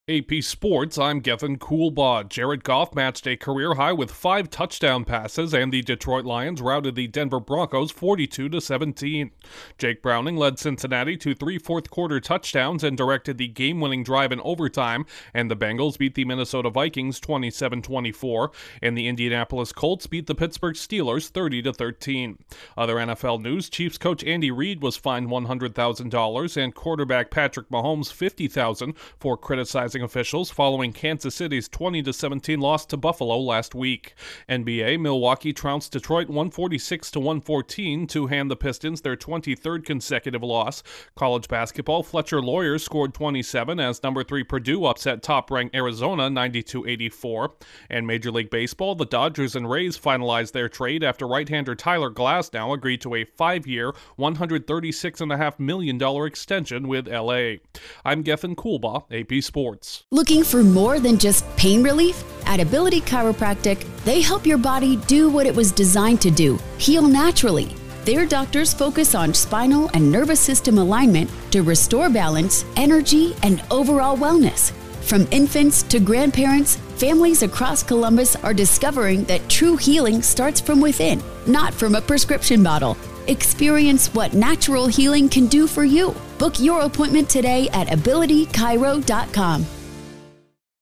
AP Sports, I'm Gethin Coolbaugh. Jared Goff matched a career high with 5 touchdown passes, and the Detroit Lions routed the Denver Broncos 42-17. Jake Browning led Cincinnati to 3 fourth-quarter touchdowns and directed the game-winning drive in overtime, and the Bengals beat the Minnesota Vikings 27-24, and the Indianapolis Colts beat the Pittsburgh Steelers 30-13. Other NFL news, Chiefs coach Andy Reid was fined $100,000 and quarterback Patrick Mahomes $50,000 for criticizing officials following Kansas City's 20-17 loss to Buffalo last week. NBA, Milwaukee trounced Detroit 146-114 to hand the Pistons their 23rd consecutive loss. College basketball, Fletcher Loyer scored 27 as number 3 Purdue upset top-ranked Arizona 92-84. And Major League Baseball, the Dodgers and Rays finalized their trade after right-hander Tyler Glasnow agreed to a 5-year, $136.5 million extension with LA. I'm Gethin Coolbaugh, AP Sports. Looking for more than just pain relief? At Ability Chiropractic, they help your body do what it was designed to do, heal naturally. Their doctors focus on spinal and nervous system alignment to restore balance, energy, and overall wellness. From infants to grandparents, families across Columbus are discovering that true healing starts from within, not from a prescription bottle. Experience what natural healing can do for you. Book your appointment today at abilitychiro.com.